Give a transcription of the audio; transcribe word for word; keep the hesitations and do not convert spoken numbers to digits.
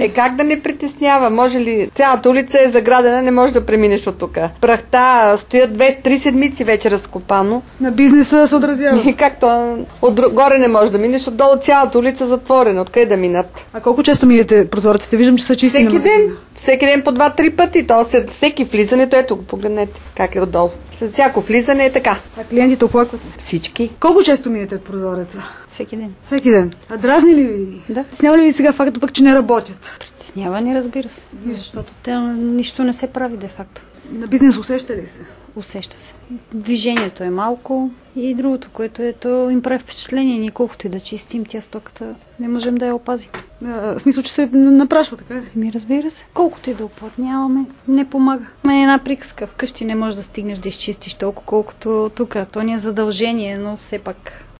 Е, как да не притеснява? Може ли? Цялата улица е заградена, не можеш да преминеш от тук. Прахта стоят две, три седмици вече разкопано. На бизнеса се отразява. И както отгоре не можеш да минеш, отдолу цялата улица затворена. Откъде да минат? А колко често миете прозорците? Виждам, че са чисти. Всеки ден. Всеки ден по два-три пъти. То след всеки влизането, ето го погледнете как е отдолу. След всяко влизане е така. А клиентите оплакват ли? Всички. Колко често миете от прозореца? Всеки ден. Всеки ден. А дразни ли ви? Да. Снява ли ви сега факта пък, че не работят? Притеснява ни, разбира се. Защото те нищо не се прави де-факто. На бизнес усеща ли се? Усеща се. Движението е малко и другото, което е, то им прави впечатление. Ние колкото и да чистим, тя стоката не можем да я опазим. А, в смисъл, че се напрашва, така ли? Ми разбира се. Колкото и да оплътняваме, не помага. Ма една приказка. Вкъщи не можеш да стигнеш да изчистиш толкова, колкото тук. То ни е задължение, но все пак